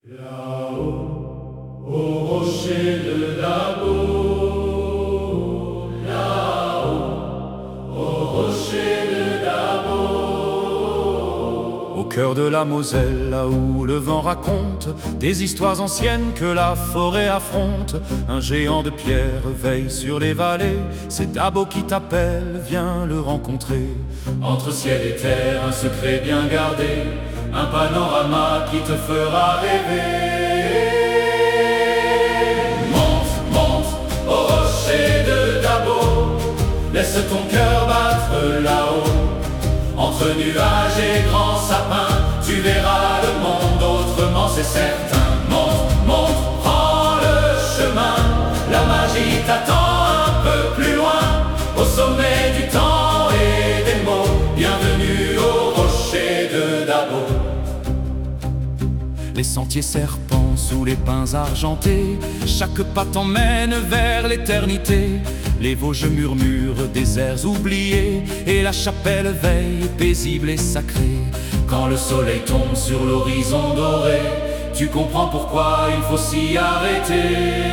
Là-haut, au rocher de Dabo, là-haut, au rocher de Dabo. Au cœur de la Moselle, là où le vent raconte des histoires anciennes que la forêt affronte, un géant de pierre veille sur les vallées. C'est Dabo qui t'appelle, viens le rencontrer. Entre ciel et terre, un secret bien gardé, un panorama qui te fera rêver. Monte, monte au rocher de Dabo, laisse ton cœur battre là-haut. Entre nuages et grands sapins, tu verras le monde autrement, c'est certain. Monte, monte, prends le chemin, la magie t'attend un peu plus loin, au sommet du temps et des mots. Bienvenue au rocher de Dabo. Les sentiers serpents sous les pins argentés, chaque pas t'emmène vers l'éternité. Les Vosges murmurent des airs oubliés, et la chapelle veille paisible et sacrée. Quand le soleil tombe sur l'horizon doré, tu comprends pourquoi il faut s'y arrêter.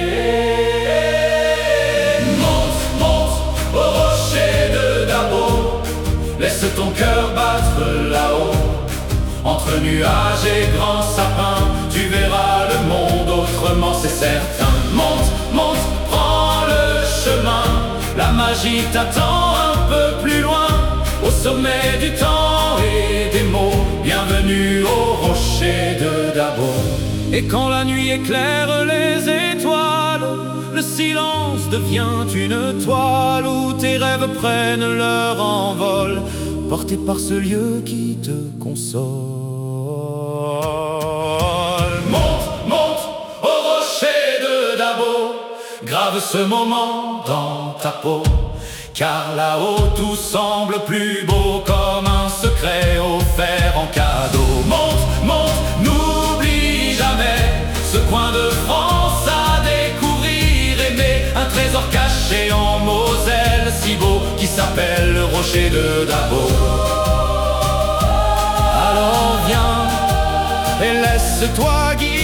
Monte, monte au rocher de Dabo, laisse ton cœur battre là-haut. Entre nuages et grands sapins, tu verras le monde autrement, c'est certain. Monte, monte, prends le chemin, la magie t'attend un peu plus loin, au sommet du temps et des mots. Bienvenue au rocher de Dabo. Et quand la nuit éclaire les étoiles, le silence devient une toile où tes rêves prennent leur envol, porté par ce lieu qui te console. Monte, monte au rocher de Dabo, grave ce moment dans ta peau, car là-haut tout semble plus beau, comme un secret offert en cadeau. Monte, monte, n'oublie jamais ce coin de France à découvrir, aimer un trésor caché en Moselle si beau, qui s'appelle le rocher de Dabo. Alors viens et laisse-toi guider